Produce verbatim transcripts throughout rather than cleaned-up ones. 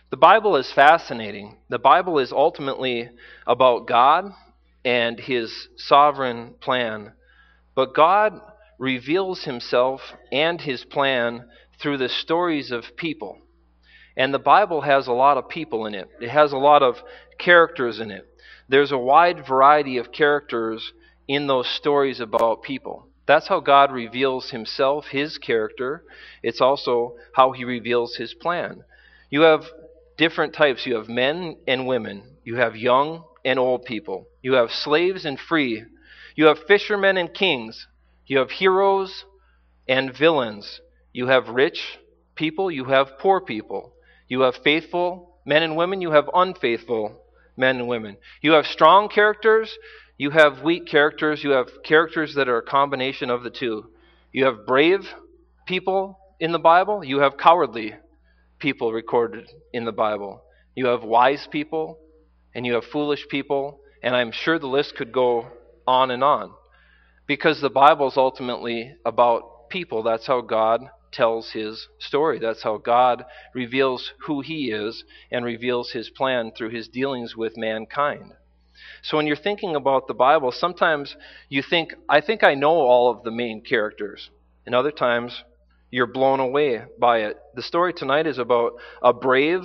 The Bible is fascinating. The Bible is ultimately about God and his sovereign plan. But God reveals himself and his plan through the stories of people. And the Bible has a lot of people in it. It has a lot of characters in it. There's a wide variety of characters in those stories about people. That's how God reveals himself, his character. It's also how he reveals his plan. You have different types. You have men and women. You have young and old people. You have slaves and free. You have fishermen and kings. You have heroes and villains. You have rich people. You have poor people. You have faithful men and women. You have unfaithful men and women. You have strong characters. You have weak characters. You have characters that are a combination of the two. You have brave people in the Bible. You have cowardly people recorded in the Bible. You have wise people and you have foolish people. And I'm sure the list could go on and on. Because the Bible is ultimately about people. That's how God tells his story. That's how God reveals who he is and reveals his plan through his dealings with mankind. So when you're thinking about the Bible, sometimes you think, I think I know all of the main characters. And other times, you're blown away by it. The story tonight is about a brave,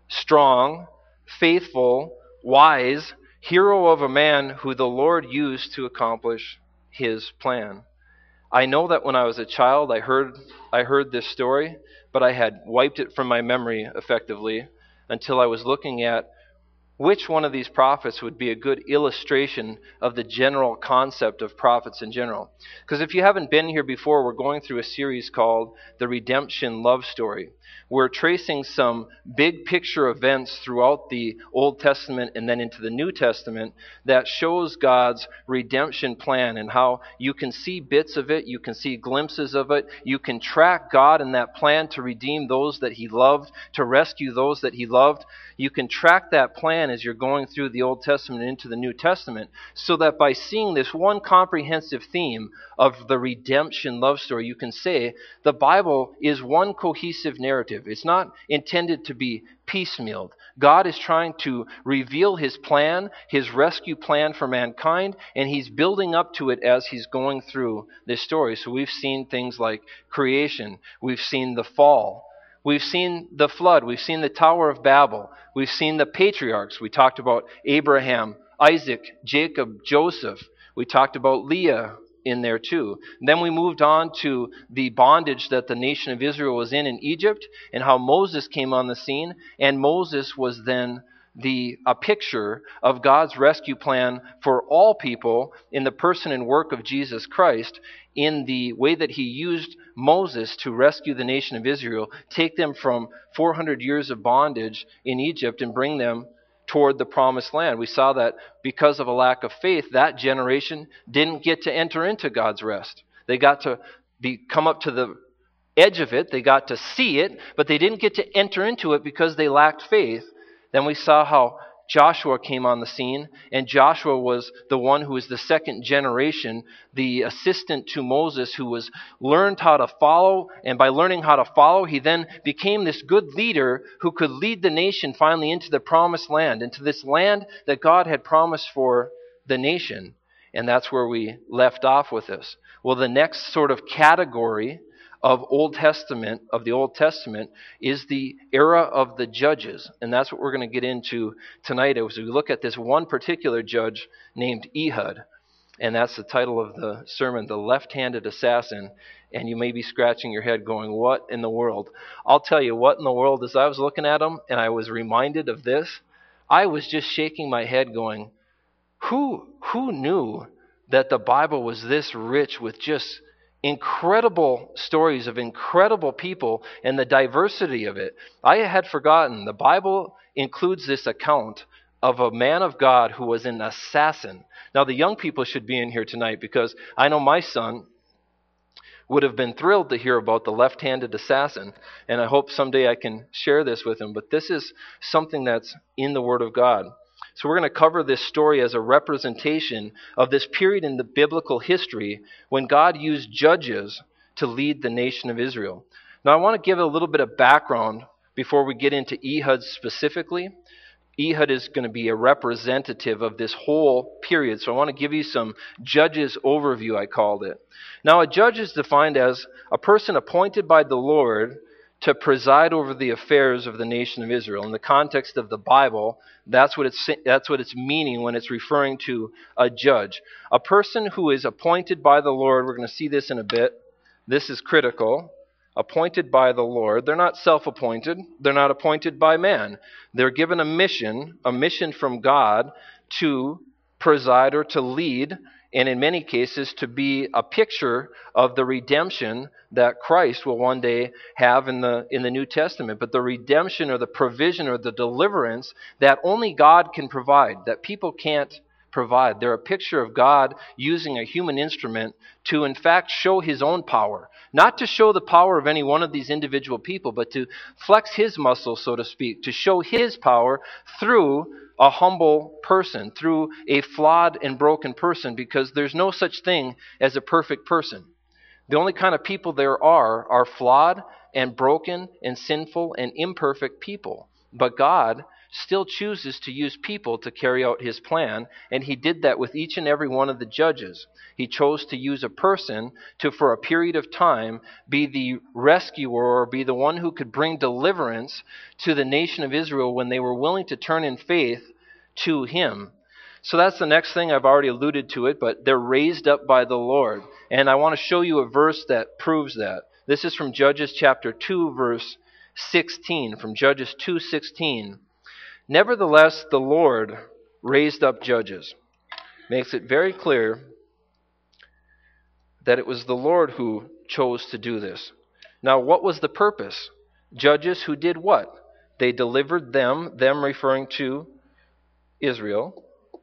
strong, faithful, wise hero of a man who the Lord used to accomplish his plan. I know that when I was a child, I heard I heard this story, but I had wiped it from my memory effectively until I was looking at which one of these prophets would be a good illustration of the general concept of prophets in general. Because if you haven't been here before, we're going through a series called The Redemption Love Story. We're tracing some big picture events throughout the Old Testament and then into the New Testament that shows God's redemption plan and how you can see bits of it, you can see glimpses of it, you can track God in that plan to redeem those that he loved, to rescue those that he loved. You can track that plan as you're going through the Old Testament and into the New Testament, so that by seeing this one comprehensive theme of the redemption love story, you can say the Bible is one cohesive narrative. It's not intended to be piecemealed. God is trying to reveal his plan, his rescue plan for mankind, and he's building up to it as he's going through this story. So we've seen things like creation, we've seen the fall, we've seen the flood, we've seen the Tower of Babel, we've seen the patriarchs. We talked about Abraham, Isaac, Jacob, Joseph. We talked about Leah in there too. Then we moved on to the bondage that the nation of Israel was in in Egypt and how Moses came on the scene. And Moses was then the a picture of God's rescue plan for all people in the person and work of Jesus Christ, in the way that he used Moses to rescue the nation of Israel, take them from four hundred years of bondage in Egypt and bring them toward the promised land. We saw that because of a lack of faith, that generation didn't get to enter into God's rest. They got to be come up to the edge of it, they got to see it, but they didn't get to enter into it because they lacked faith. Then we saw how Joshua came on the scene, and Joshua was the one who was the second generation, the assistant to Moses, who was learned how to follow, and by learning how to follow, he then became this good leader who could lead the nation finally into the promised land, into this land that God had promised for the nation. And that's where we left off with this. Well, the next sort of category of Old Testament, of the Old Testament, is the era of the judges. And that's what we're going to get into tonight as we look at this one particular judge named Ehud. And that's the title of the sermon, The Left-Handed Assassin. And you may be scratching your head going, what in the world? I'll tell you what in the world, as I was looking at him and I was reminded of this, I was just shaking my head going, who, who knew that the Bible was this rich with just incredible stories of incredible people and the diversity of it? I had forgotten. The Bible includes this account of a man of God who was an assassin. Now, the young people should be in here tonight because I know my son would have been thrilled to hear about the left-handed assassin, and I hope someday I can share this with him. But this is something that's in the Word of God. So we're going to cover this story as a representation of this period in the biblical history when God used judges to lead the nation of Israel. Now I want to give a little bit of background before we get into Ehud specifically. Ehud is going to be a representative of this whole period. So I want to give you some judges overview, I called it. Now, a judge is defined as a person appointed by the Lord to preside over the affairs of the nation of Israel. In the context of the Bible, that's what it's that's what it's meaning when it's referring to a judge. A person who is appointed by the Lord, we're going to see this in a bit. This is critical. Appointed by the Lord. They're not self-appointed. They're not appointed by man. They're given a mission, a mission from God to preside or to lead, and in many cases to be a picture of the redemption that Christ will one day have in the in the New Testament. But the redemption or the provision or the deliverance that only God can provide, that people can't provide. They're a picture of God using a human instrument to in fact show his own power. Not to show the power of any one of these individual people, but to flex his muscle, so to speak, to show his power through a humble person, through a flawed and broken person, because there's no such thing as a perfect person. The only kind of people there are are flawed and broken and sinful and imperfect people. But God still chooses to use people to carry out his plan, and he did that with each and every one of the judges. He chose to use a person to, for a period of time, be the rescuer or be the one who could bring deliverance to the nation of Israel when they were willing to turn in faith to him. So that's the next thing. I've already alluded to it, but they're raised up by the Lord. And I want to show you a verse that proves that. This is from Judges chapter two, verse sixteen, from Judges two sixteen. Nevertheless, the Lord raised up judges. Makes it very clear that it was the Lord who chose to do this. Now, what was the purpose? Judges who did what? They delivered them, them referring to Israel,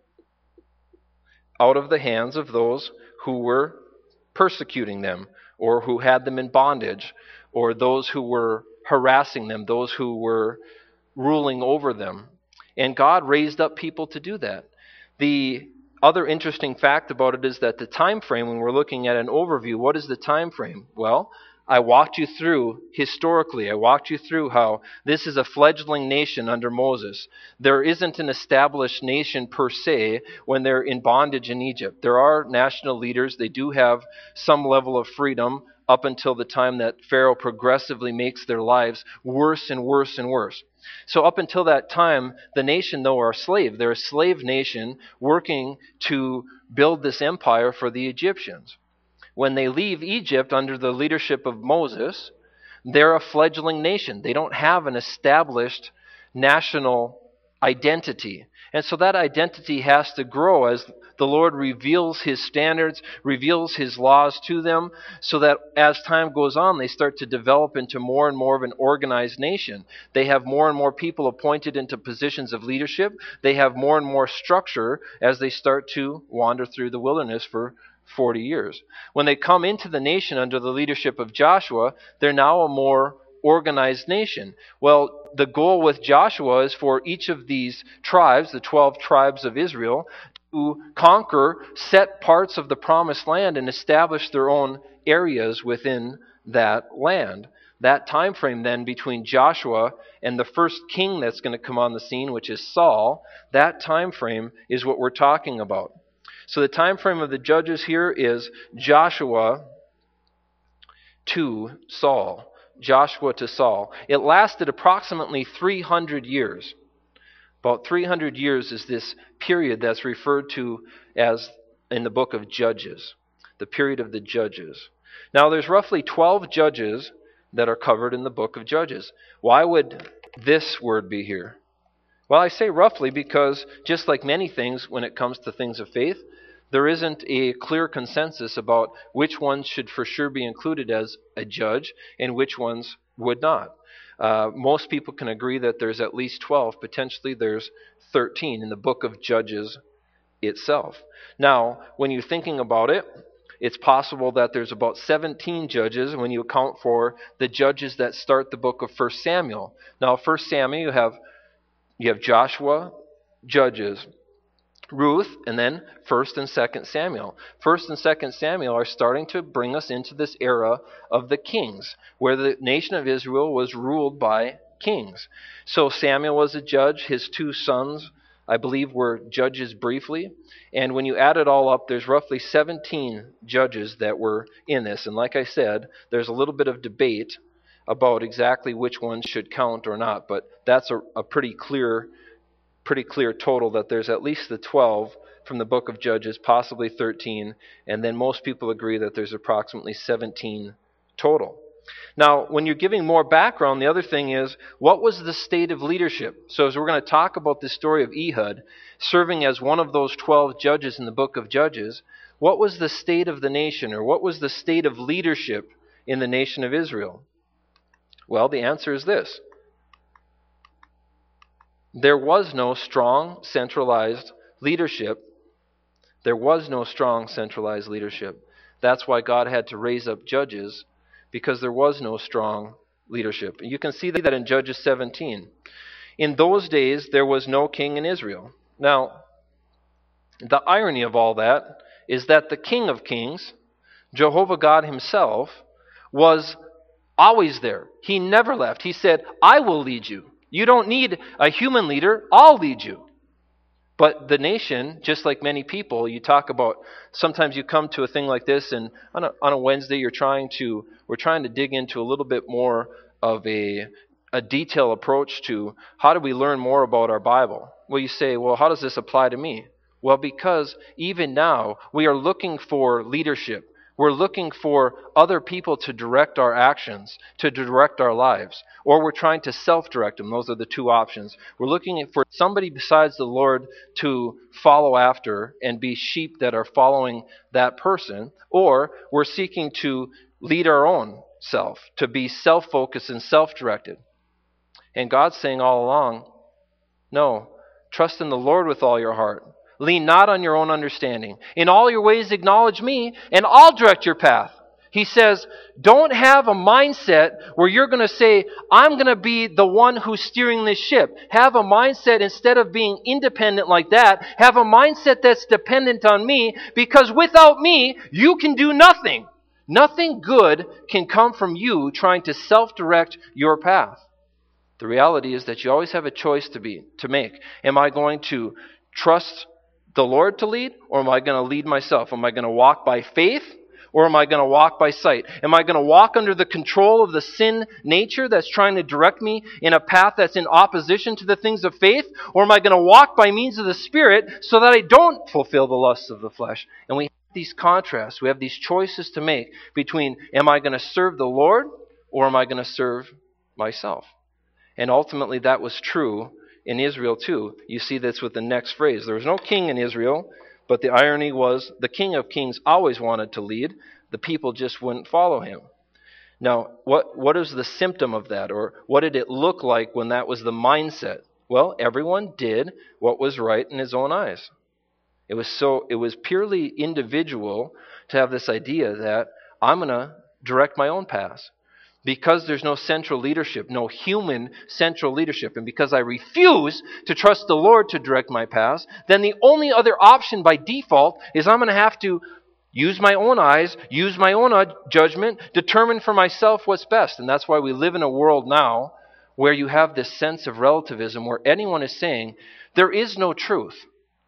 out of the hands of those who were persecuting them, or who had them in bondage, or those who were harassing them, those who were ruling over them. And God raised up people to do that. The other interesting fact about it is that the time frame, when we're looking at an overview, what is the time frame? Well, I walked you through historically. I walked you through how this is a fledgling nation under Moses. There isn't an established nation per se when they're in bondage in Egypt. There are national leaders. They do have some level of freedom up until the time that Pharaoh progressively makes their lives worse and worse and worse. So up until that time, the nation, though, are a slave. They're a slave nation working to build this empire for the Egyptians. When they leave Egypt under the leadership of Moses, they're a fledgling nation. They don't have an established national identity. And so that identity has to grow as the Lord reveals his standards, reveals his laws to them, so that as time goes on, they start to develop into more and more of an organized nation. They have more and more people appointed into positions of leadership. They have more and more structure as they start to wander through the wilderness for forty years. When they come into the nation under the leadership of Joshua, they're now a more organized nation. Well, the goal with Joshua is for each of these tribes, the twelve tribes of Israel, to conquer set parts of the promised land and establish their own areas within that land. That time frame then between Joshua and the first king that's going to come on the scene, which is Saul, that time frame is what we're talking about. So the time frame of the judges here is Joshua to Saul. Joshua to Saul. It lasted approximately three hundred years. About three hundred years is this period that's referred to as in the book of Judges, the period of the Judges. Now there's roughly twelve judges that are covered in the book of Judges. Why would this word be here? Well, I say roughly because just like many things when it comes to things of faith, there isn't a clear consensus about which ones should for sure be included as a judge and which ones would not. Uh, most people can agree that there's at least twelve. Potentially there's thirteen in the book of Judges itself. Now, when you're thinking about it, it's possible that there's about seventeen judges when you account for the judges that start the book of First Samuel. Now, First Samuel, you have you have Joshua, Judges, Ruth, and then First and Second Samuel. First and Second Samuel are starting to bring us into this era of the kings, where the nation of Israel was ruled by kings. So Samuel was a judge. His two sons, I believe, were judges briefly. And when you add it all up, there's roughly seventeen judges that were in this. And like I said, there's a little bit of debate about exactly which ones should count or not. But that's a, a pretty clear, pretty clear total, that there's at least the twelve from the book of Judges, possibly thirteen. And then most people agree that there's approximately seventeen total. Now, when you're giving more background, the other thing is, what was the state of leadership? So as we're going to talk about the story of Ehud, serving as one of those twelve judges in the book of Judges, what was the state of the nation, or what was the state of leadership in the nation of Israel? Well, the answer is this. There was no strong, centralized leadership. There was no strong, centralized leadership. That's why God had to raise up judges, because there was no strong leadership. You can see that in Judges seventeen. In those days, there was no king in Israel. Now, the irony of all that is that the King of Kings, Jehovah God himself, was always there. He never left. He said, I will lead you. You don't need a human leader. I'll lead you. But the nation, just like many people, you talk about, sometimes you come to a thing like this, and on a, on a Wednesday you're trying to, we're trying to dig into a little bit more of a, a detailed approach to how do we learn more about our Bible. Well, you say, well, how does this apply to me? Well, because even now we are looking for leadership. We're looking for other people to direct our actions, to direct our lives. Or we're trying to self-direct them. Those are the two options. We're looking for somebody besides the Lord to follow after and be sheep that are following that person. Or we're seeking to lead our own self, to be self-focused and self-directed. And God's saying all along, no, trust in the Lord with all your heart. Lean not on your own understanding. In all your ways acknowledge me, and I'll direct your path. He says, don't have a mindset where you're going to say, I'm going to be the one who's steering this ship. Have a mindset, instead of being independent like that, have a mindset that's dependent on me, because without me, you can do nothing. Nothing good can come from you trying to self-direct your path. The reality is that you always have a choice to be to make. Am I going to trust the Lord to lead, or am I going to lead myself? Am I going to walk by faith, or am I going to walk by sight? Am I going to walk under the control of the sin nature that's trying to direct me in a path that's in opposition to the things of faith, or am I going to walk by means of the Spirit so that I don't fulfill the lusts of the flesh? And we have these contrasts. We have these choices to make between, am I going to serve the Lord, or am I going to serve myself? And ultimately that was true in Israel too. You see this with the next phrase. There was no king in Israel, but the irony was the King of Kings always wanted to lead. The people just wouldn't follow him. Now, what, what is the symptom of that? Or what did it look like when that was the mindset? Well, everyone did what was right in his own eyes. It was so, it was purely individual to have this idea that I'm going to direct my own path. Because there's no central leadership, no human central leadership, and because I refuse to trust the Lord to direct my path, then the only other option by default is I'm going to have to use my own eyes, use my own judgment, determine for myself what's best. And that's why we live in a world now where you have this sense of relativism, where anyone is saying, there is no truth.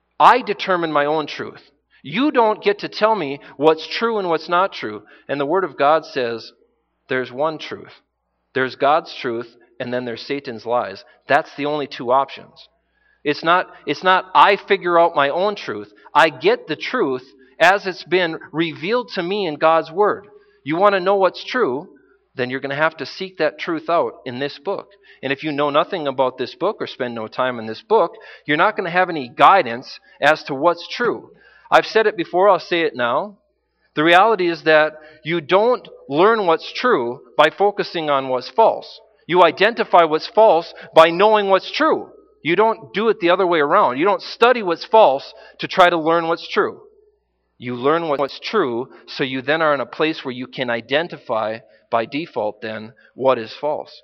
I determine my own truth. You don't get to tell me what's true and what's not true. And the Word of God says, there's one truth. There's God's truth, and then there's Satan's lies. That's the only two options. It's not, it's not I figure out my own truth. I get the truth as it's been revealed to me in God's Word. You want to know what's true, then you're going to have to seek that truth out in this book. And if you know nothing about this book or spend no time in this book, you're not going to have any guidance as to what's true. I've said it before, I'll say it now. The reality is that you don't learn what's true by focusing on what's false. You identify what's false by knowing what's true. You don't do it the other way around. You don't study what's false to try to learn what's true. You learn what's true, so you then are in a place where you can identify by default then what is false.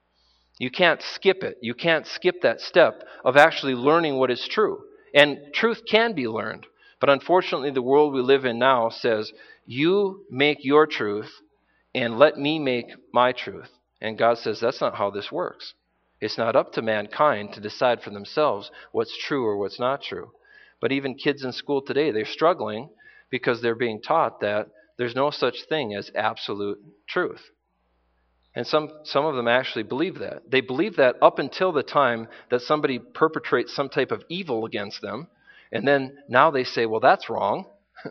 You can't skip it. You can't skip that step of actually learning what is true. And truth can be learned. But unfortunately, the world we live in now says, you make your truth and let me make my truth. And God says, that's not how this works. It's not up to mankind to decide for themselves what's true or what's not true. But even kids in school today, they're struggling because they're being taught that there's no such thing as absolute truth. And some, some of them actually believe that. They believe that up until the time that somebody perpetrates some type of evil against them. And then now they say, well, that's wrong.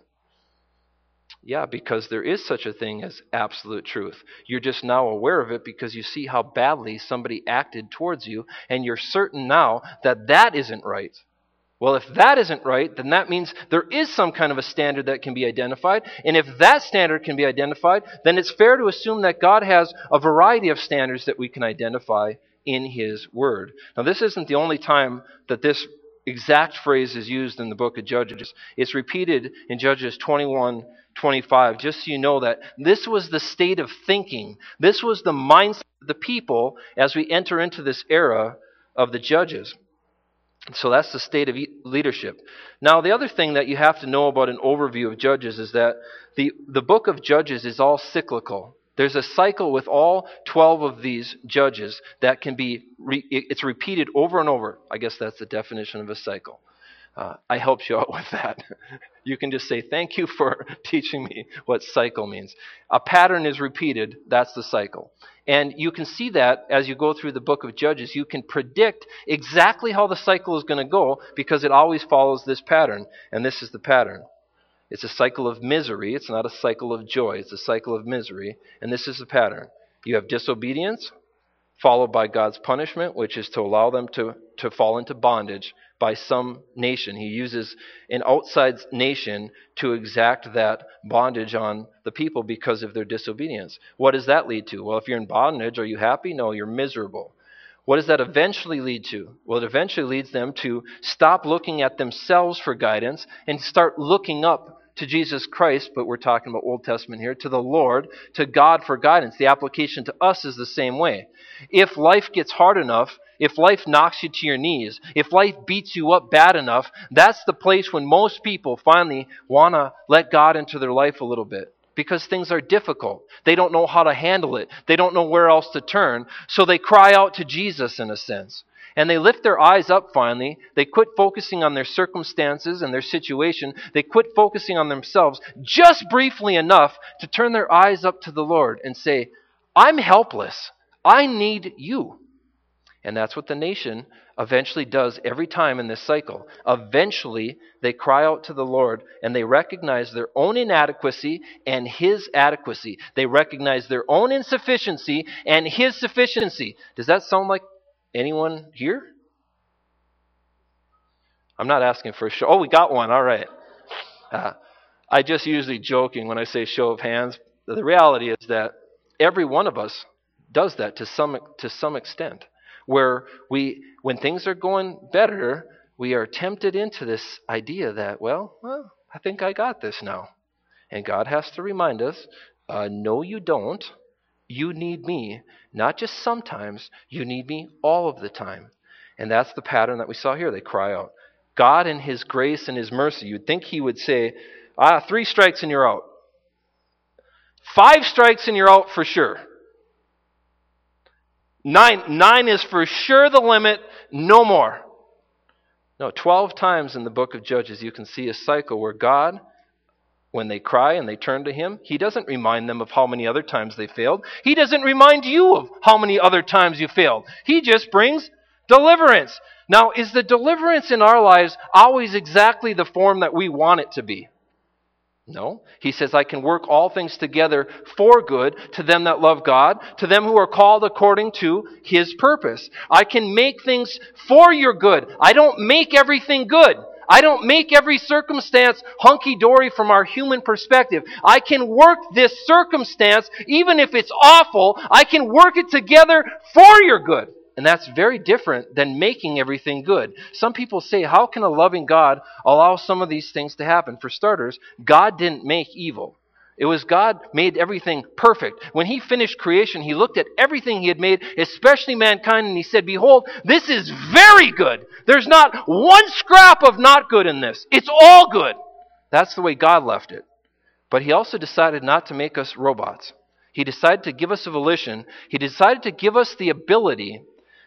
Yeah, because there is such a thing as absolute truth. You're just now aware of it because you see how badly somebody acted towards you, and you're certain now that that isn't right. Well, if that isn't right, then that means there is some kind of a standard that can be identified. And if that standard can be identified, then it's fair to assume that God has a variety of standards that we can identify in His Word. Now, this isn't the only time that this exact phrase is used in the book of Judges. It's repeated in Judges twenty-one twenty-five, just so you know that this was the state of thinking. This was the mindset of the people as we enter into this era of the Judges. So that's the state of leadership. Now, the other thing that you have to know about an overview of Judges is that the, the book of Judges is all cyclical. There's a cycle with all twelve of these judges that can be, re, it's repeated over and over. I guess that's the definition of a cycle. Uh, I helped you out with that. You can just say, thank you for teaching me what cycle means. A pattern is repeated, that's the cycle. And you can see that as you go through the book of Judges. You can predict exactly how the cycle is going to go because it always follows this pattern. And this is the pattern. It's a cycle of misery. It's not a cycle of joy. It's a cycle of misery. And this is the pattern. You have disobedience, followed by God's punishment, which is to allow them to, to fall into bondage by some nation. He uses an outside nation to exact that bondage on the people because of their disobedience. What does that lead to? Well, if you're in bondage, are you happy? No, you're miserable. What does that eventually lead to? Well, it eventually leads them to stop looking at themselves for guidance and start looking up to Jesus Christ, but we're talking about Old Testament here, to the Lord, to God for guidance. The application to us is the same way. If life gets hard enough, if life knocks you to your knees, if life beats you up bad enough, that's the place when most people finally want to let God into their life a little bit. Because things are difficult. They don't know how to handle it. They don't know where else to turn. So they cry out to Jesus in a sense. And they lift their eyes up finally. They quit focusing on their circumstances and their situation. They quit focusing on themselves just briefly enough to turn their eyes up to the Lord and say, I'm helpless. I need you. And that's what the nation eventually does every time in this cycle. Eventually, they cry out to the Lord and they recognize their own inadequacy and His adequacy. They recognize their own insufficiency and His sufficiency. Does that sound like anyone here? I'm not asking for a show. Oh, we got one. All right. Uh, I just usually joking when I say show of hands. The reality is that every one of us does that to some to some extent. Where we, when things are going better, we are tempted into this idea that, well, well, I think I got this now. And God has to remind us, uh, no, you don't. You need me. Not just sometimes. You need me all of the time. And that's the pattern that we saw here. They cry out. God in His grace and His mercy, you'd think He would say, ah, three strikes and you're out. Five strikes and you're out for sure. Nine, nine is for sure the limit, no more. No, twelve times in the book of Judges you can see a cycle where God, when they cry and they turn to Him, He doesn't remind them of how many other times they failed. He doesn't remind you of how many other times you failed. He just brings deliverance. Now, is the deliverance in our lives always exactly the form that we want it to be? No. He says, I can work all things together for good to them that love God, to them who are called according to His purpose. I can make things for your good. I don't make everything good. I don't make every circumstance hunky-dory from our human perspective. I can work this circumstance, even if it's awful, I can work it together for your good. And that's very different than making everything good. Some people say, how can a loving God allow some of these things to happen? For starters, God didn't make evil. It was God made everything perfect. When He finished creation, He looked at everything He had made, especially mankind, and He said, behold, this is very good. There's not one scrap of not good in this. It's all good. That's the way God left it. But He also decided not to make us robots. He decided to give us a volition. He decided to give us the ability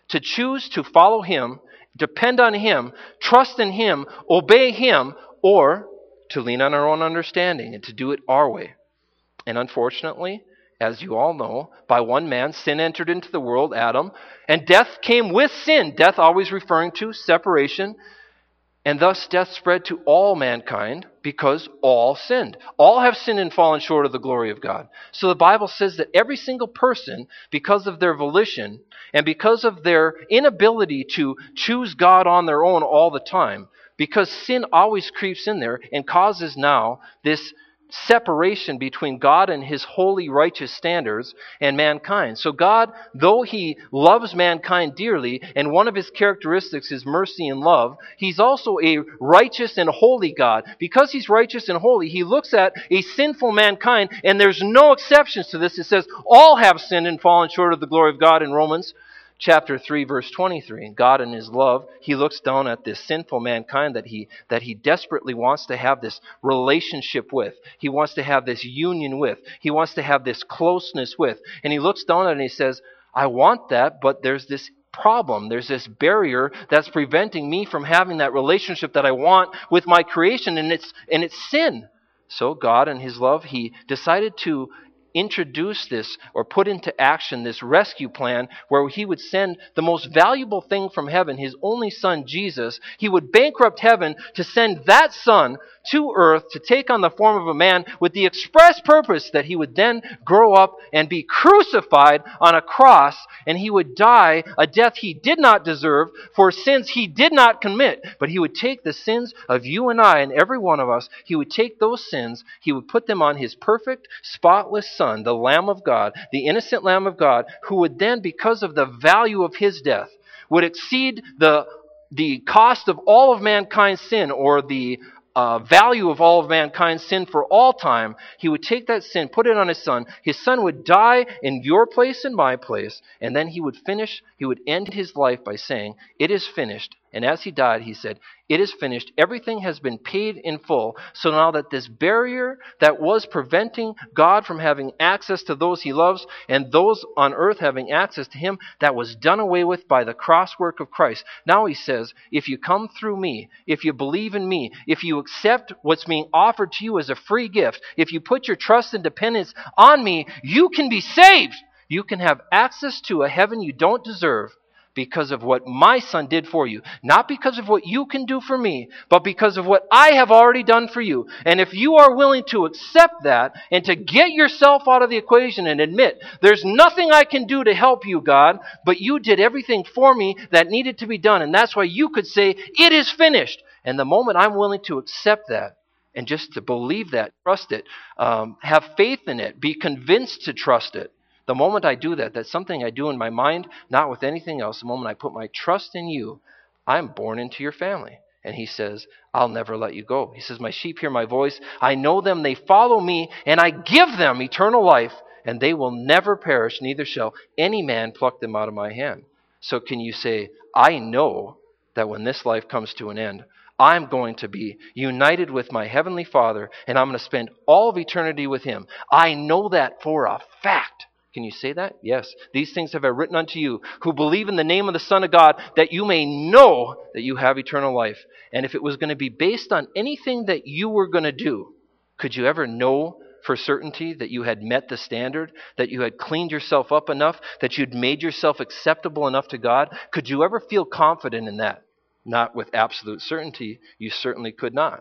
to choose to follow him, depend on him, trust in him, obey him, or to lean on our own understanding and to do it our way. And unfortunately, as you all know, by one man sin entered into the world, Adam, and death came with sin. Death always referring to separation. And thus death spread to all mankind because all sinned. All have sinned and fallen short of the glory of God. So the Bible says that every single person, because of their volition and because of their inability to choose God on their own all the time, because sin always creeps in there and causes now this separation between God and his holy, righteous standards and mankind. So God, though he loves mankind dearly, and one of his characteristics is mercy and love, he's also a righteous and holy God. Because he's righteous and holy, he looks at a sinful mankind, and there's no exceptions to this. It says, all have sinned and fallen short of the glory of God in Romans chapter three, verse twenty-three. And God in his love, he looks down at this sinful mankind that he that he desperately wants to have this relationship with. He wants to have this union with. He wants to have this closeness with. And he looks down at it and he says, I want that, but there's this problem. There's this barrier that's preventing me from having that relationship that I want with my creation, and it's and it's sin. So God in his love, he decided to introduce this or put into action this rescue plan where he would send the most valuable thing from heaven, his only son, Jesus. He would bankrupt heaven to send that son to earth to take on the form of a man with the express purpose that he would then grow up and be crucified on a cross, and he would die a death he did not deserve for sins he did not commit. But he would take the sins of you and I and every one of us. He would take those sins, he would put them on his perfect, spotless son, Son, the Lamb of God, the innocent Lamb of God, who would then, because of the value of his death, would exceed the, the cost of all of mankind's sin, or the uh, value of all of mankind's sin for all time. He would take that sin, put it on his son. His son would die in your place and my place, and then he would finish, he would end his life by saying, it is finished. And as he died, he said, it is finished. Everything has been paid in full. So now that this barrier that was preventing God from having access to those he loves and those on earth having access to him, that was done away with by the cross work of Christ. Now he says, if you come through me, if you believe in me, if you accept what's being offered to you as a free gift, if you put your trust and dependence on me, you can be saved. You can have access to a heaven you don't deserve, because of what my son did for you. Not because of what you can do for me, but because of what I have already done for you. And if you are willing to accept that and to get yourself out of the equation and admit, there's nothing I can do to help you, God, but you did everything for me that needed to be done. And that's why you could say, it is finished. And the moment I'm willing to accept that, and just to believe that, trust it, um, have faith in it, be convinced to trust it, the moment I do that, that's something I do in my mind, not with anything else. The moment I put my trust in you, I'm born into your family. And he says, I'll never let you go. He says, my sheep hear my voice. I know them, they follow me, and I give them eternal life, and they will never perish, neither shall any man pluck them out of my hand. So can you say, I know that when this life comes to an end, I'm going to be united with my heavenly Father, and I'm going to spend all of eternity with him. I know that for a fact. Can you say that? Yes. These things have I written unto you who believe in the name of the Son of God, that you may know that you have eternal life. And if it was going to be based on anything that you were going to do, could you ever know for certainty that you had met the standard, that you had cleaned yourself up enough, that you'd made yourself acceptable enough to God? Could you ever feel confident in that? Not with absolute certainty. You certainly could not.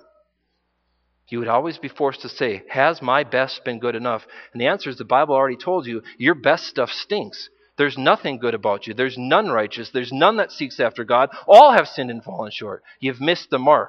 You would always be forced to say, has my best been good enough? And the answer is, the Bible already told you, your best stuff stinks. There's nothing good about you. There's none righteous. There's none that seeks after God. All have sinned and fallen short. You've missed the mark.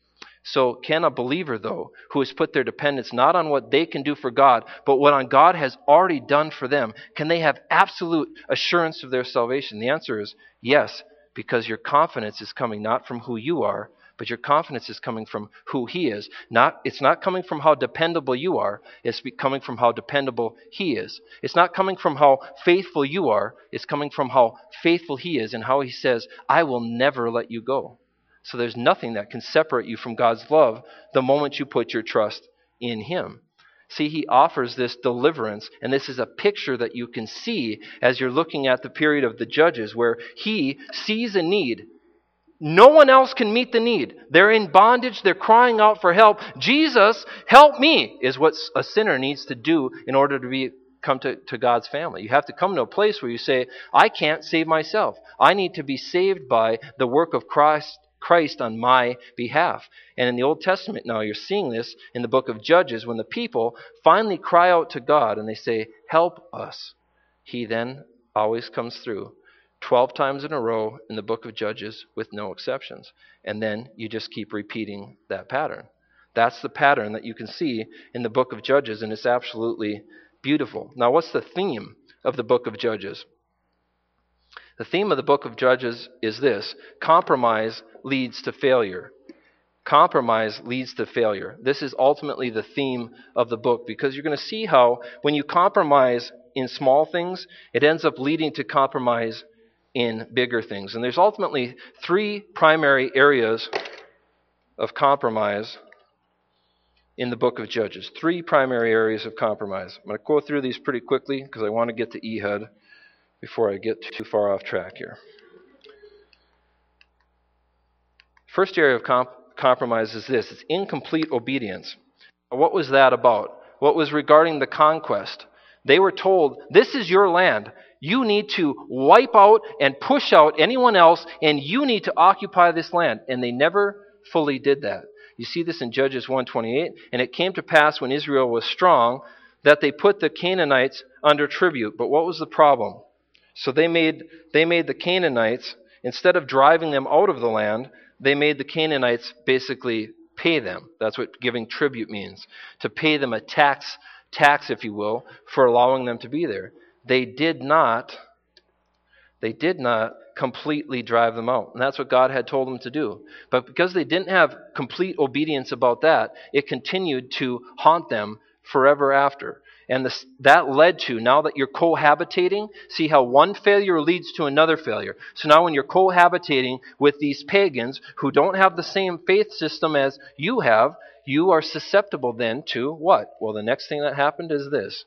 So can a believer, though, who has put their dependence not on what they can do for God, but what on God has already done for them, can they have absolute assurance of their salvation? The answer is yes, because your confidence is coming not from who you are, but your confidence is coming from who he is. Not, it's not coming from how dependable you are. It's coming from how dependable he is. It's not coming from how faithful you are. It's coming from how faithful he is and how he says, I will never let you go. So there's nothing that can separate you from God's love the moment you put your trust in him. See, he offers this deliverance, and this is a picture that you can see as you're looking at the period of the Judges, where he sees a need. No one else can meet the need. They're in bondage. They're crying out for help. Jesus, help me, is what a sinner needs to do in order to be come to, to God's family. You have to come to a place where you say, I can't save myself. I need to be saved by the work of Christ, Christ on my behalf. And in the Old Testament now, you're seeing this in the book of Judges, when the people finally cry out to God and they say, help us. He then always comes through. Twelve times in a row in the book of Judges with no exceptions. And then you just keep repeating that pattern. That's the pattern that you can see in the book of Judges, and it's absolutely beautiful. Now, what's the theme of the book of Judges? The theme of the book of Judges is this: compromise leads to failure. Compromise leads to failure. This is ultimately the theme of the book, because you're going to see how when you compromise in small things, it ends up leading to compromise in bigger things. And there's ultimately three primary areas of compromise in the book of Judges. Three primary areas of compromise. I'm going to go through these pretty quickly because I want to get to Ehud before I get too far off track here. First area of comp- compromise is this: it's incomplete obedience. What was that about? What was regarding the conquest? They were told, this is your land. You need to wipe out and push out anyone else, and you need to occupy this land. And they never fully did that. You see this in Judges one twenty-eight. And it came to pass when Israel was strong that they put the Canaanites under tribute. But what was the problem? So they made they made the Canaanites, instead of driving them out of the land, they made the Canaanites basically pay them. That's what giving tribute means. To pay them a tax, tax, if you will, for allowing them to be there. They did not, they did not completely drive them out. And that's what God had told them to do. But because they didn't have complete obedience about that, it continued to haunt them forever after. And this, that led to, now that you're cohabitating, see how one failure leads to another failure. So now when you're cohabitating with these pagans who don't have the same faith system as you have, you are susceptible then to what? Well, the next thing that happened is this.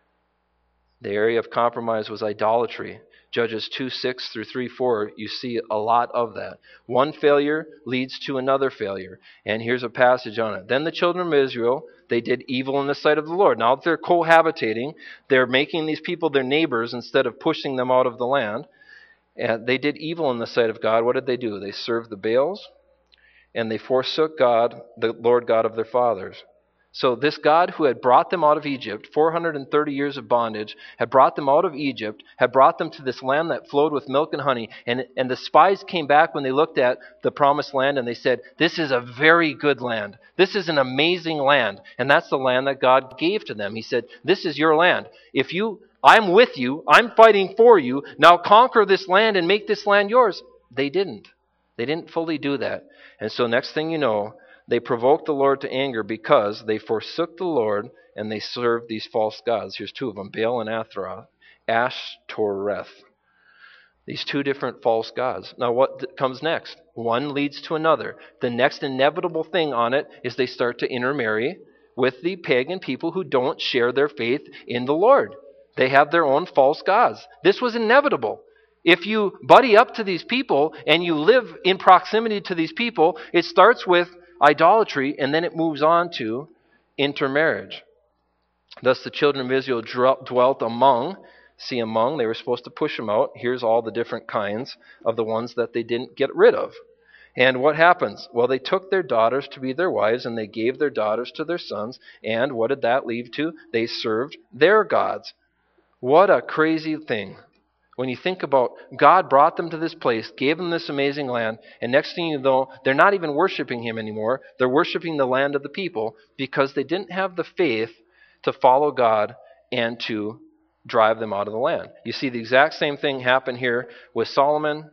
The area of compromise was idolatry. Judges two six through three four, you see a lot of that. One failure leads to another failure. And here's a passage on it. Then the children of Israel, they did evil in the sight of the Lord. Now that they're cohabitating, they're making these people their neighbors instead of pushing them out of the land. And they did evil in the sight of God. What did they do? They served the Baals, and they forsook God, the Lord God of their fathers. So this God who had brought them out of Egypt, four hundred thirty years of bondage, had brought them out of Egypt, had brought them to this land that flowed with milk and honey. And, and the spies came back when they looked at the promised land and they said, this is a very good land. This is an amazing land. And that's the land that God gave to them. He said, this is your land. If you, I'm with you, I'm fighting for you, now conquer this land and make this land yours. They didn't. They didn't fully do that. And so next thing you know, they provoked the Lord to anger because they forsook the Lord and they served these false gods. Here's two of them, Baal and Ashtaroth. Ashtoreth. These two different false gods. Now what comes next? One leads to another. The next inevitable thing on it is they start to intermarry with the pagan people who don't share their faith in the Lord. They have their own false gods. This was inevitable. If you buddy up to these people and you live in proximity to these people, it starts with idolatry, and then it moves on to intermarriage. Thus the children of Israel dwelt among, see among, they were supposed to push them out. Here's all the different kinds of the ones that they didn't get rid of. And what happens? Well, they took their daughters to be their wives, and they gave their daughters to their sons. And what did that lead to? They served their gods. What a crazy thing. When you think about God brought them to this place, gave them this amazing land, and next thing you know, they're not even worshiping Him anymore. They're worshiping the land of the people because they didn't have the faith to follow God and to drive them out of the land. You see the exact same thing happen here with Solomon.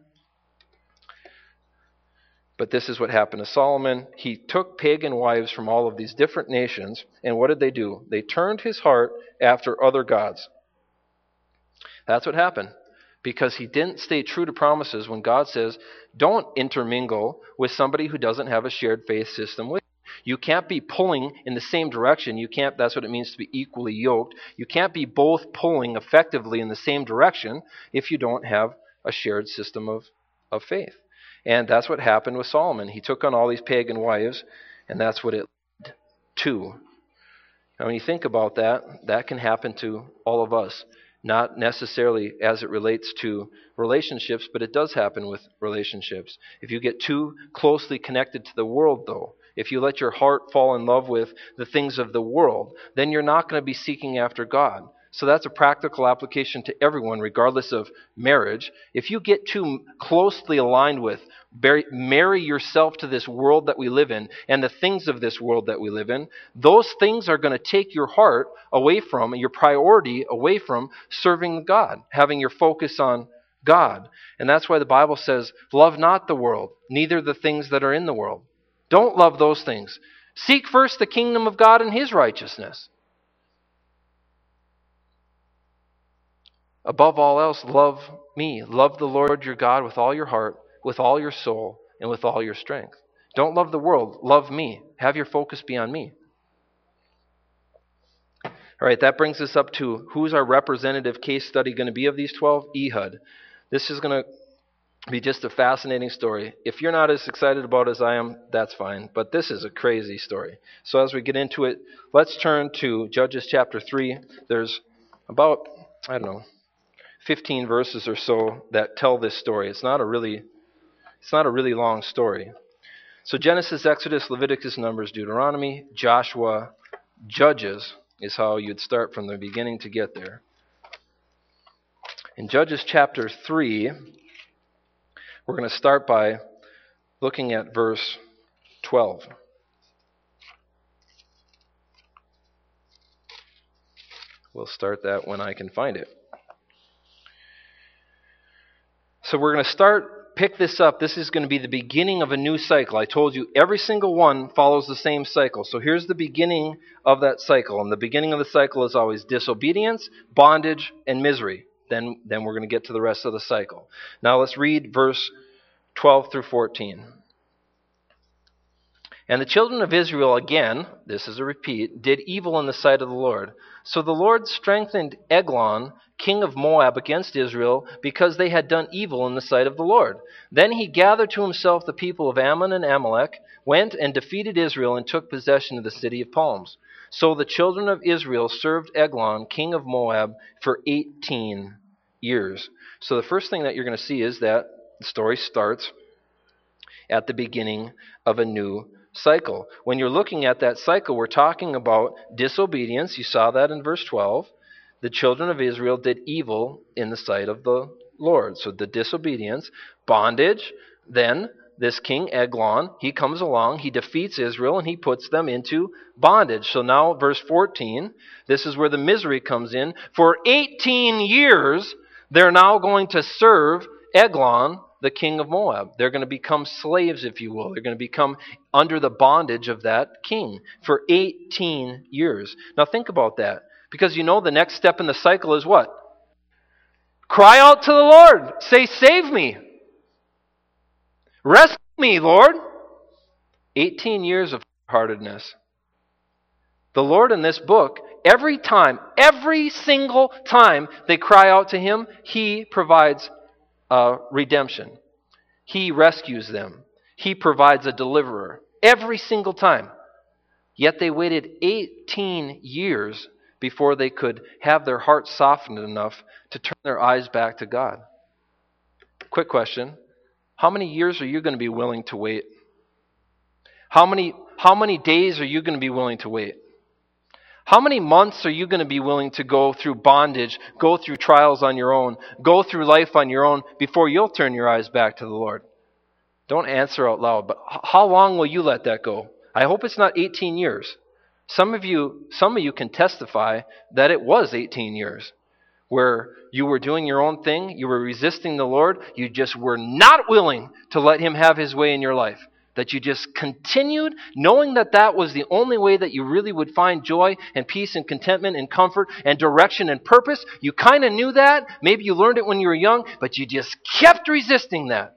But this is what happened to Solomon. He took pagan wives from all of these different nations, and what did they do? They turned his heart after other gods. That's what happened. Because he didn't stay true to promises when God says, don't intermingle with somebody who doesn't have a shared faith system with you. You can't be pulling in the same direction. You can't, that's what it means to be equally yoked. You can't be both pulling effectively in the same direction if you don't have a shared system of, of faith. And that's what happened with Solomon. He took on all these pagan wives, and that's what it led to. Now, when you think about that, that can happen to all of us. Not necessarily as it relates to relationships, but it does happen with relationships. If you get too closely connected to the world, though, if you let your heart fall in love with the things of the world, then you're not going to be seeking after God. So that's a practical application to everyone, regardless of marriage. If you get too closely aligned with, marry yourself to this world that we live in and the things of this world that we live in, those things are going to take your heart away from, your priority away from serving God, having your focus on God. And that's why the Bible says, love not the world, neither the things that are in the world. Don't love those things. Seek first the kingdom of God and His righteousness. Above all else, love me. Love the Lord your God with all your heart, with all your soul, and with all your strength. Don't love the world. Love me. Have your focus be on me. All right, that brings us up to who's our representative case study going to be of these twelve? Ehud. This is going to be just a fascinating story. If you're not as excited about it as I am, that's fine. But this is a crazy story. So as we get into it, let's turn to Judges chapter three. There's about, I don't know, fifteen verses or so that tell this story. It's not a really, it's not a really long story. So Genesis, Exodus, Leviticus, Numbers, Deuteronomy, Joshua, Judges is how you'd start from the beginning to get there. In Judges chapter three, we're going to start by looking at verse twelve. We'll start that when I can find it. So we're going to start, pick this up. This is going to be the beginning of a new cycle. I told you every single one follows the same cycle. So here's the beginning of that cycle. And the beginning of the cycle is always disobedience, bondage, and misery. Then, then we're going to get to the rest of the cycle. Now let's read verse twelve through fourteen. And the children of Israel again, this is a repeat, did evil in the sight of the Lord. So the Lord strengthened Eglon, king of Moab, against Israel, because they had done evil in the sight of the Lord. Then he gathered to himself the people of Ammon and Amalek, went and defeated Israel, and took possession of the city of palms. So the children of Israel served Eglon, king of Moab, for eighteen years. So the first thing that you're going to see is that the story starts at the beginning of a new cycle. When you're looking at that cycle, we're talking about disobedience. You saw that in verse twelve. The children of Israel did evil in the sight of the Lord. So the disobedience, bondage, then this king Eglon, he comes along, he defeats Israel, and he puts them into bondage. So now verse fourteen, this is where the misery comes in. For eighteen years, they're now going to serve Eglon, the king of Moab. They're going to become slaves, if you will. They're going to become under the bondage of that king for eighteen years. Now think about that. Because you know the next step in the cycle is what? Cry out to the Lord. Say, save me. Rescue me, Lord. eighteen years of hard-heartedness. The Lord in this book, every time, every single time they cry out to Him, He provides uh, redemption. He rescues them. He provides a deliverer. Every single time. Yet they waited eighteen years before they could have their hearts softened enough to turn their eyes back to God. Quick question. How many years are you going to be willing to wait? How many, how many days are you going to be willing to wait? How many months are you going to be willing to go through bondage, go through trials on your own, go through life on your own before you'll turn your eyes back to the Lord? Don't answer out loud, but how long will you let that go? I hope it's not eighteen years. Some of you, some of you can testify that it was eighteen years where you were doing your own thing, you were resisting the Lord, you just were not willing to let Him have His way in your life. That you just continued knowing that that was the only way that you really would find joy and peace and contentment and comfort and direction and purpose. You kind of knew that. Maybe you learned it when you were young, but you just kept resisting that.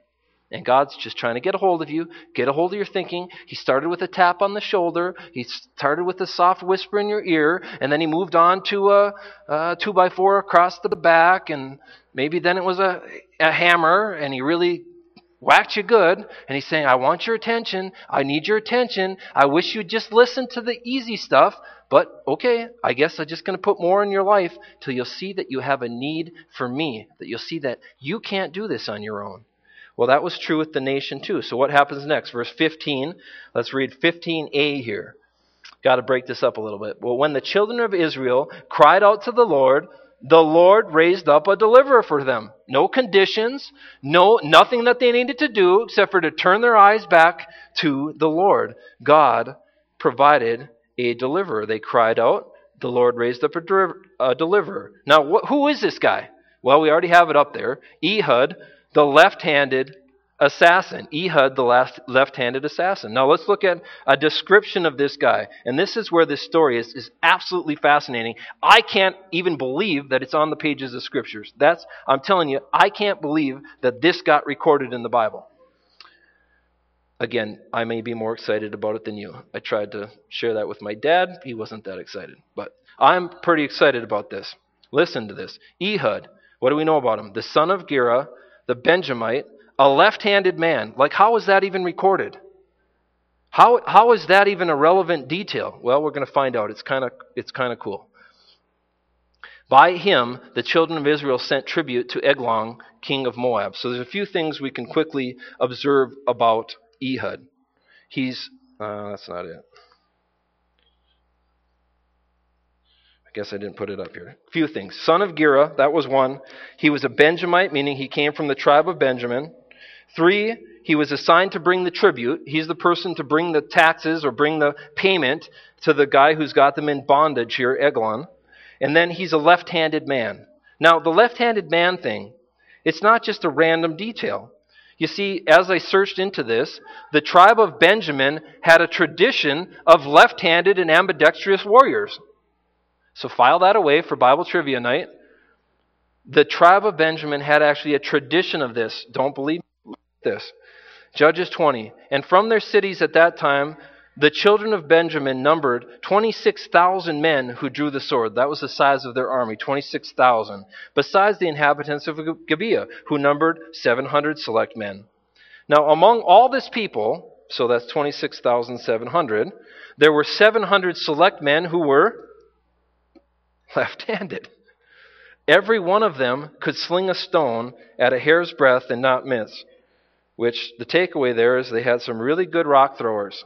And God's just trying to get a hold of you, get a hold of your thinking. He started with a tap on the shoulder. He started with a soft whisper in your ear. And then he moved on to a, a two by four across the back. And maybe then it was a, a hammer. And he really whacked you good. And he's saying, I want your attention. I need your attention. I wish you'd just listen to the easy stuff. But okay, I guess I'm just going to put more in your life till you'll see that you have a need for me. That you'll see that you can't do this on your own. Well, that was true with the nation too. So what happens next? Verse fifteen. Let's read fifteen a here. Got to break this up a little bit. Well, when the children of Israel cried out to the Lord, the Lord raised up a deliverer for them. No conditions, no nothing that they needed to do except for to turn their eyes back to the Lord. God provided a deliverer. They cried out. The Lord raised up a deliverer. Now, wh- who is this guy? Well, we already have it up there. Ehud, the left-handed assassin. Ehud, the last left-handed assassin. Now let's look at a description of this guy. And this is where this story is, is absolutely fascinating. I can't even believe that it's on the pages of Scriptures. That's, I'm telling you, I can't believe that this got recorded in the Bible. Again, I may be more excited about it than you. I tried to share that with my dad. He wasn't that excited. But I'm pretty excited about this. Listen to this. Ehud, what do we know about him? The son of Gera, the Benjamite, a left-handed man. Like, how is that even recorded? How how is that even a relevant detail? Well, we're going to find out. It's kind of it's kind of cool. By him, the children of Israel sent tribute to Eglon, king of Moab. So there's a few things we can quickly observe about Ehud. He's uh, that's not it. I guess I didn't put it up here. A few things. Son of Gera, that was one. He was a Benjamite, meaning he came from the tribe of Benjamin. Three, he was assigned to bring the tribute. He's the person to bring the taxes or bring the payment to the guy who's got them in bondage here, Eglon. And then he's a left-handed man. Now, the left-handed man thing, it's not just a random detail. You see, as I searched into this, the tribe of Benjamin had a tradition of left-handed and ambidextrous warriors. So file that away for Bible trivia night. The tribe of Benjamin had actually a tradition of this. Don't believe this. Judges twenty. And from their cities at that time, the children of Benjamin numbered twenty-six thousand men who drew the sword. That was the size of their army, twenty-six thousand. Besides the inhabitants of Gibeah, who numbered seven hundred select men. Now, among all this people, so that's twenty-six thousand seven hundred, there were seven hundred select men who were left-handed. Every one of them could sling a stone at a hair's breadth and not miss. Which, the takeaway there is they had some really good rock throwers.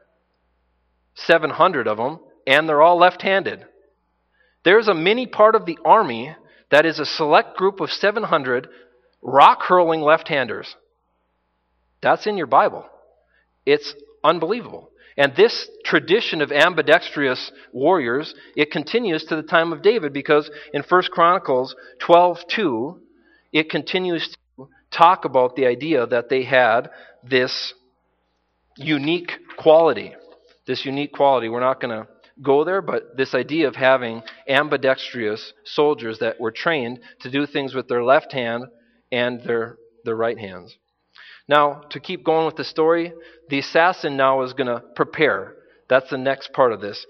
seven hundred of them, and they're all left-handed. There's a mini part of the army that is a select group of seven hundred rock-hurling left-handers. That's in your Bible. It's unbelievable. And this tradition of ambidextrous warriors, it continues to the time of David, because in First Chronicles twelve two, it continues to talk about the idea that they had this unique quality. This unique quality. We're not going to go there, but this idea of having ambidextrous soldiers that were trained to do things with their left hand and their, their right hands. Now, to keep going with the story, the assassin now is going to prepare. That's the next part of this.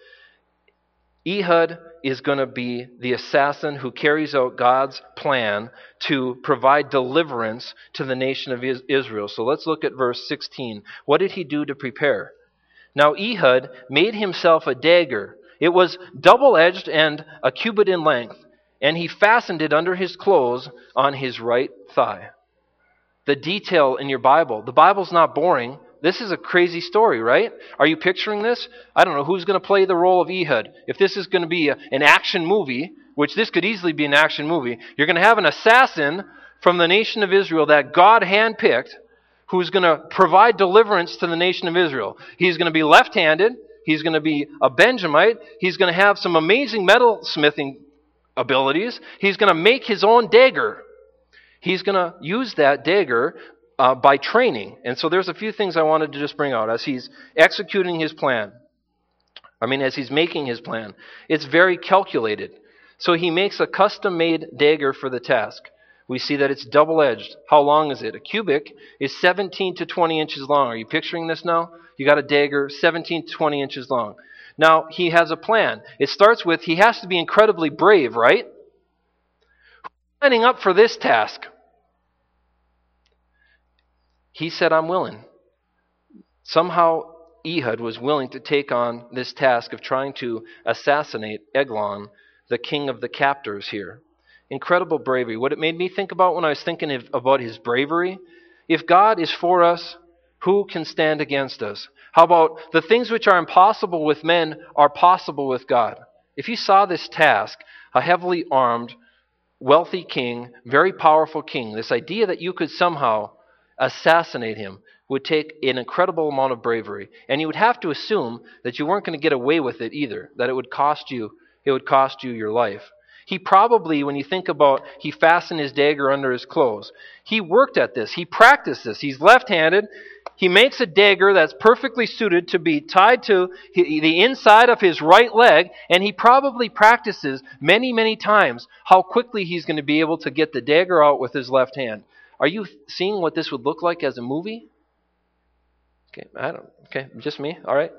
Ehud is going to be the assassin who carries out God's plan to provide deliverance to the nation of Israel. So let's look at verse sixteen. What did he do to prepare? Now Ehud made himself a dagger. It was double-edged and a cubit in length, and he fastened it under his clothes on his right thigh. The detail in your Bible. The Bible's not boring. This is a crazy story, right? Are you picturing this? I don't know who's going to play the role of Ehud. If this is going to be a, an action movie, which this could easily be an action movie, you're going to have an assassin from the nation of Israel that God handpicked who's going to provide deliverance to the nation of Israel. He's going to be left-handed. He's going to be a Benjamite. He's going to have some amazing metalsmithing abilities. He's going to make his own dagger. He's going to use that dagger uh, by training. And so there's a few things I wanted to just bring out as he's executing his plan. I mean, as he's making his plan. It's very calculated. So he makes a custom-made dagger for the task. We see that it's double-edged. How long is it? A cubit is seventeen to twenty inches long. Are you picturing this now? You got a dagger, seventeen to twenty inches long. Now, he has a plan. It starts with he has to be incredibly brave, right? Signing up for this task. He said, I'm willing. Somehow, Ehud was willing to take on this task of trying to assassinate Eglon, the king of the captors here. Incredible bravery. What it made me think about when I was thinking of, about his bravery, if God is for us, who can stand against us? How about the things which are impossible with men are possible with God? If you saw this task, a heavily armed, wealthy king, very powerful king, this idea that you could somehow assassinate him would take an incredible amount of bravery. And you would have to assume that you weren't going to get away with it either, that it would cost you, it would cost you your life. He probably, when you think about, he fastened his dagger under his clothes. He worked at this. He practiced this. He's left-handed. He makes a dagger that's perfectly suited to be tied to the inside of his right leg, and he probably practices many, many times how quickly he's going to be able to get the dagger out with his left hand. Are you seeing what this would look like as a movie? Okay, I don't. Okay, just me. All right.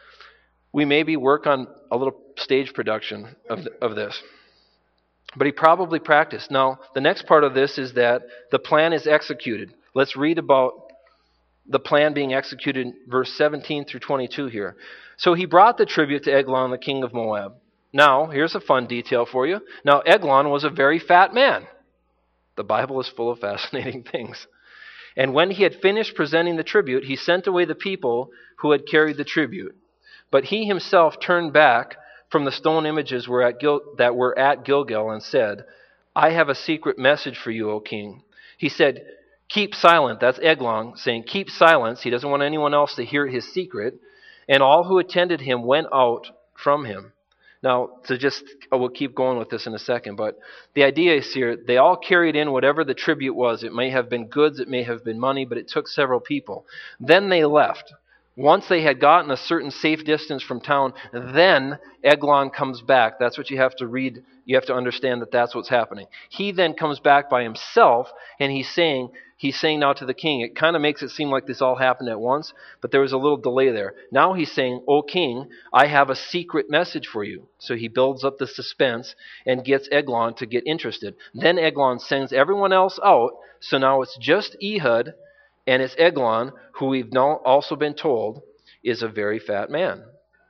We maybe work on a little stage production of the, of this. But he probably practiced. Now, the next part of this is that the plan is executed. Let's read about the plan being executed in verse seventeen through twenty-two here. So he brought the tribute to Eglon, the king of Moab. Now, here's a fun detail for you. Now, Eglon was a very fat man. The Bible is full of fascinating things. And when he had finished presenting the tribute, he sent away the people who had carried the tribute. But he himself turned back from the stone images were at Gil- that were at Gilgal and said, I have a secret message for you, O king. He said, keep silent. That's Eglon saying, keep silence. He doesn't want anyone else to hear his secret. And all who attended him went out from him. Now, to just, oh, we'll keep going with this in a second, but the idea is here, they all carried in whatever the tribute was. It may have been goods, it may have been money, but it took several people. Then they left. Once they had gotten a certain safe distance from town, then Eglon comes back. That's what you have to read. You have to understand that that's what's happening. He then comes back by himself, and he's saying, he's saying now to the king, it kind of makes it seem like this all happened at once, but there was a little delay there. Now he's saying, O king, I have a secret message for you. So he builds up the suspense and gets Eglon to get interested. Then Eglon sends everyone else out, so now it's just Ehud, and it's Eglon, who we've now also been told is a very fat man.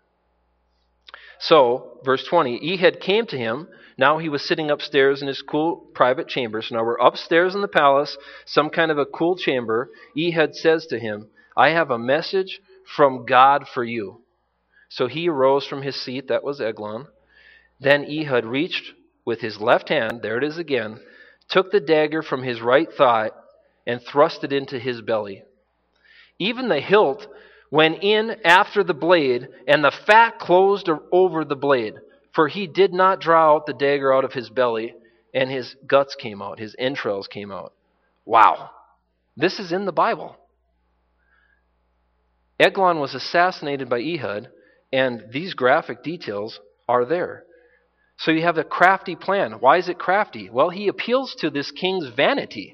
So, verse twenty, Ehud came to him. Now he was sitting upstairs in his cool private chamber. So now we're upstairs in the palace, some kind of a cool chamber. Ehud says to him, I have a message from God for you. So he arose from his seat, that was Eglon. Then Ehud reached with his left hand, there it is again, took the dagger from his right thigh, and thrust it into his belly. Even the hilt went in after the blade, and the fat closed over the blade. For he did not draw out the dagger out of his belly, and his guts came out, his entrails came out. Wow. This is in the Bible. Eglon was assassinated by Ehud, and these graphic details are there. So you have a crafty plan. Why is it crafty? Well, he appeals to this king's vanity.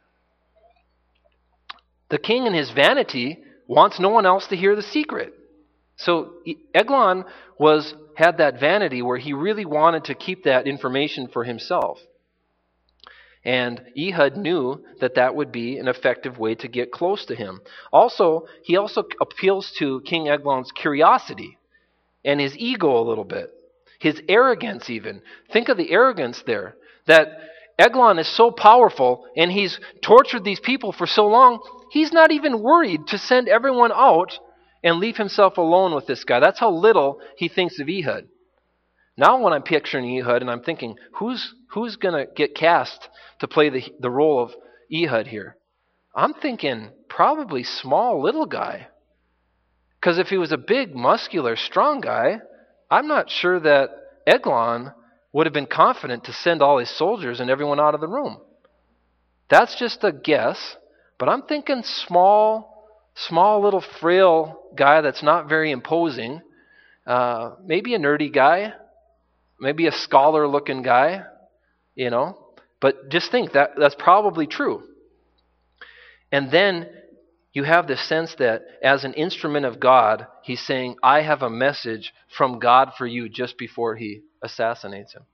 The king in his vanity wants no one else to hear the secret. So Eglon was had that vanity where he really wanted to keep that information for himself. And Ehud knew that that would be an effective way to get close to him. Also, he also appeals to King Eglon's curiosity and his ego a little bit. His arrogance even. Think of the arrogance there. That Eglon is so powerful and he's tortured these people for so long, he's not even worried to send everyone out and leave himself alone with this guy. That's how little he thinks of Ehud. Now when I'm picturing Ehud and I'm thinking, who's who's going to get cast to play the, the role of Ehud here? I'm thinking probably small little guy. Because if he was a big, muscular, strong guy, I'm not sure that Eglon would have been confident to send all his soldiers and everyone out of the room. That's just a guess, but I'm thinking small, small little frail guy that's not very imposing. Uh, maybe a nerdy guy, maybe a scholar-looking guy, you know. But just think, that that's probably true. And then you have this sense that as an instrument of God, he's saying, I have a message from God for you just before he assassinates him.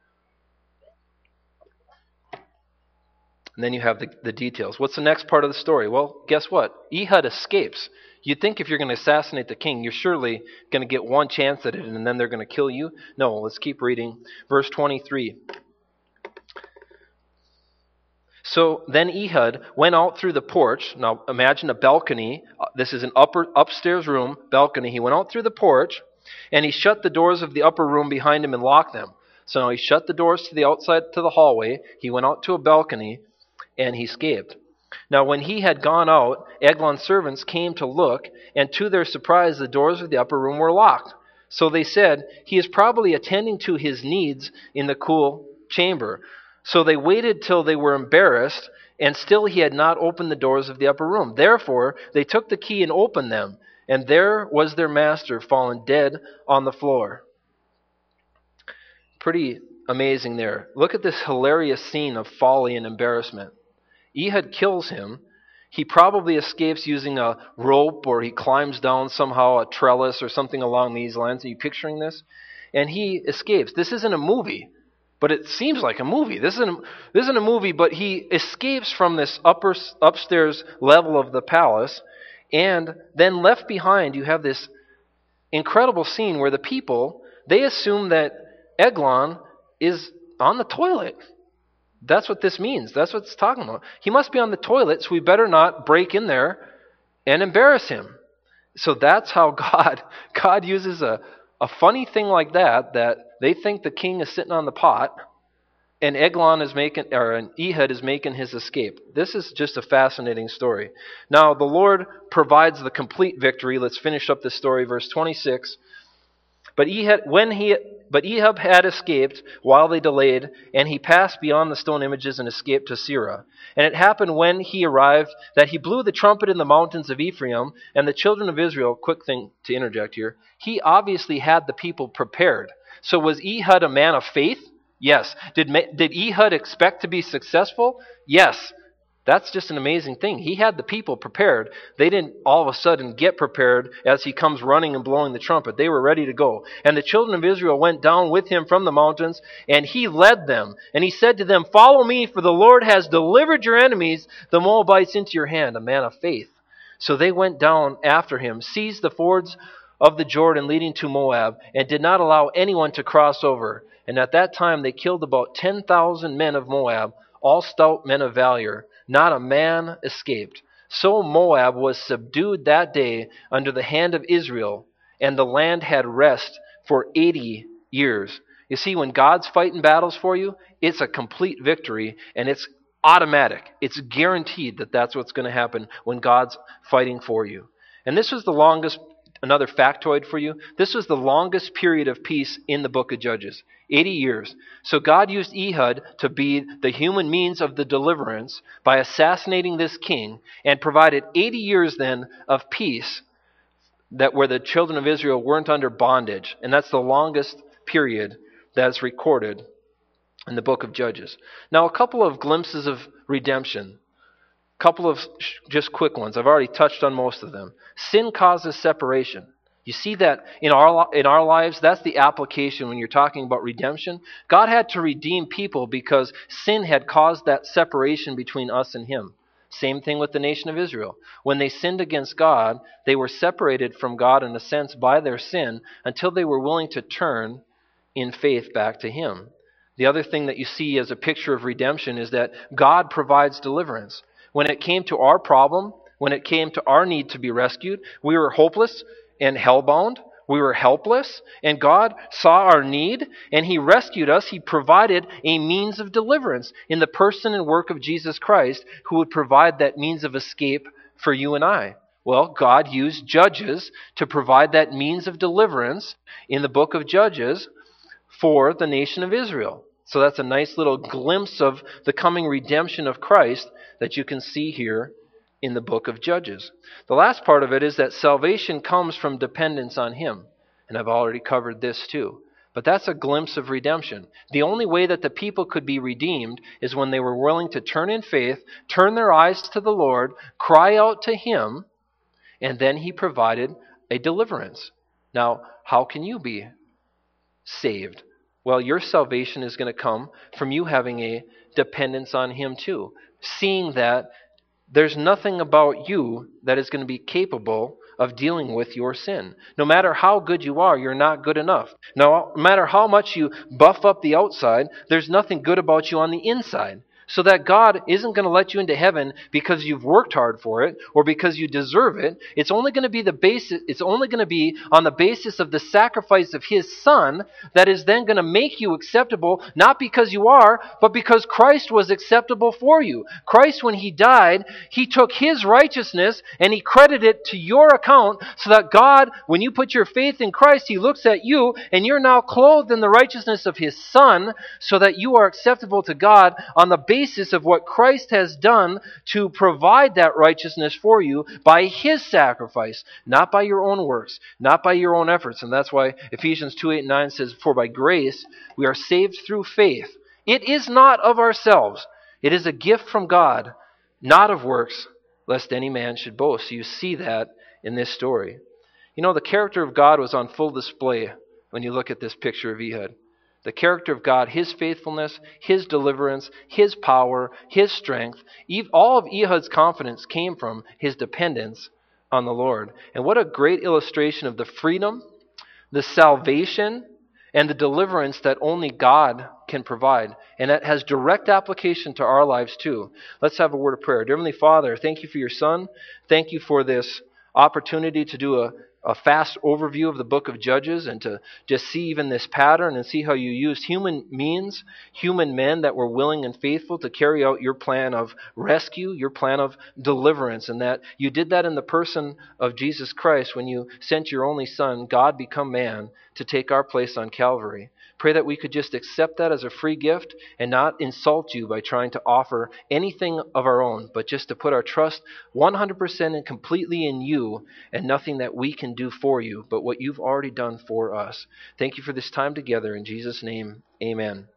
And then you have the, the details. What's the next part of the story? Well, guess what? Ehud escapes. You'd think if you're going to assassinate the king, you're surely going to get one chance at it and then they're going to kill you. No, let's keep reading. Verse twenty-three. So then Ehud went out through the porch. Now imagine a balcony. This is an upper upstairs room, balcony. He went out through the porch and he shut the doors of the upper room behind him and locked them. So now he shut the doors to the outside, to the hallway. He went out to a balcony and he escaped. Now when he had gone out, Eglon's servants came to look, and to their surprise the doors of the upper room were locked. So they said, he is probably attending to his needs in the cool chamber. So they waited till they were embarrassed, and still he had not opened the doors of the upper room. Therefore they took the key and opened them, and there was their master fallen dead on the floor. Pretty amazing there. Look at this hilarious scene of folly and embarrassment. Ehud kills him. He probably escapes using a rope, or he climbs down somehow a trellis or something along these lines. Are you picturing this? And he escapes. This isn't a movie, but it seems like a movie. This isn't, this isn't a movie, but he escapes from this upper upstairs level of the palace, and then left behind you have this incredible scene where the people, they assume that Eglon is on the toilet. That's what this means. That's what it's talking about. He must be on the toilet, so we better not break in there and embarrass him. So that's how God God uses a, a funny thing like that, that they think the king is sitting on the pot, and Eglon is making, or and Ehud is making his escape. This is just a fascinating story. Now the Lord provides the complete victory. Let's finish up this story, verse twenty-six. But Ehud, when he, but Ehud had escaped while they delayed, and he passed beyond the stone images and escaped to Seirah. And it happened when he arrived that he blew the trumpet in the mountains of Ephraim, and the children of Israel, quick thing to interject here, he obviously had the people prepared. So was Ehud a man of faith? Yes. Did, did Ehud expect to be successful? Yes. That's just an amazing thing. He had the people prepared. They didn't all of a sudden get prepared as he comes running and blowing the trumpet. They were ready to go. And the children of Israel went down with him from the mountains, and he led them. And he said to them, follow me, for the Lord has delivered your enemies, the Moabites, into your hand, a man of faith. So they went down after him, seized the fords of the Jordan leading to Moab, and did not allow anyone to cross over. And at that time they killed about ten thousand men of Moab, all stout men of valor. Not a man escaped. So Moab was subdued that day under the hand of Israel, and the land had rest for eighty years. You see, when God's fighting battles for you, it's a complete victory, and it's automatic. It's guaranteed that that's what's going to happen when God's fighting for you. And this was the longest, another factoid for you, this was the longest period of peace in the book of Judges. eighty years. So God used Ehud to be the human means of the deliverance by assassinating this king, and provided eighty years then of peace, that where the children of Israel weren't under bondage. And that's the longest period that's recorded in the book of Judges. Now, a couple of glimpses of redemption. A couple of sh- just quick ones. I've already touched on most of them. Sin causes separation. You see that in our in our lives, that's the application when you're talking about redemption. God had to redeem people because sin had caused that separation between us and him. Same thing with the nation of Israel. When they sinned against God, they were separated from God in a sense by their sin until they were willing to turn in faith back to him. The other thing that you see as a picture of redemption is that God provides deliverance. When it came to our problem, when it came to our need to be rescued, we were hopeless and hellbound. We were helpless, and God saw our need, and he rescued us. He provided a means of deliverance in the person and work of Jesus Christ, who would provide that means of escape for you and I. Well, God used judges to provide that means of deliverance in the book of Judges for the nation of Israel. So that's a nice little glimpse of the coming redemption of Christ that you can see here in the book of Judges. The last part of it is that salvation comes from dependence on him. And I've already covered this too. But that's a glimpse of redemption. The only way that the people could be redeemed is when they were willing to turn in faith, turn their eyes to the Lord, cry out to Him, and then He provided a deliverance. Now, how can you be saved? Well, your salvation is going to come from you having a dependence on Him too. Seeing that there's nothing about you that is going to be capable of dealing with your sin. No matter how good you are, you're not good enough. No matter how much you buff up the outside, there's nothing good about you on the inside. So that God isn't going to let you into heaven because you've worked hard for it or because you deserve it. It's only going to be the basis, it's only going to be on the basis of the sacrifice of His Son that is then going to make you acceptable, not because you are, but because Christ was acceptable for you. Christ, when He died, He took His righteousness and He credited it to your account so that God, when you put your faith in Christ, He looks at you and you're now clothed in the righteousness of His Son so that you are acceptable to God on the basis basis of what Christ has done to provide that righteousness for you by His sacrifice, not by your own works, not by your own efforts. And that's why Ephesians two, eight, and nine says, "For by grace we are saved through faith. It is not of ourselves. It is a gift from God, not of works, lest any man should boast." So you see that in this story. You know, the character of God was on full display when you look at this picture of Ehud. The character of God, His faithfulness, His deliverance, His power, His strength, all of Ehud's confidence came from his dependence on the Lord. And what a great illustration of the freedom, the salvation, and the deliverance that only God can provide. And that has direct application to our lives too. Let's have a word of prayer. Dear Heavenly Father, thank You for Your Son. Thank You for this opportunity to do a a fast overview of the book of Judges and to just see even this pattern and see how You used human means, human men that were willing and faithful to carry out Your plan of rescue, Your plan of deliverance, and that You did that in the person of Jesus Christ when You sent Your only Son, God become man, to take our place on Calvary. Pray that we could just accept that as a free gift and not insult You by trying to offer anything of our own, but just to put our trust one hundred percent and completely in You and nothing that we can do for You, but what You've already done for us. Thank You for this time together. In Jesus' name, amen.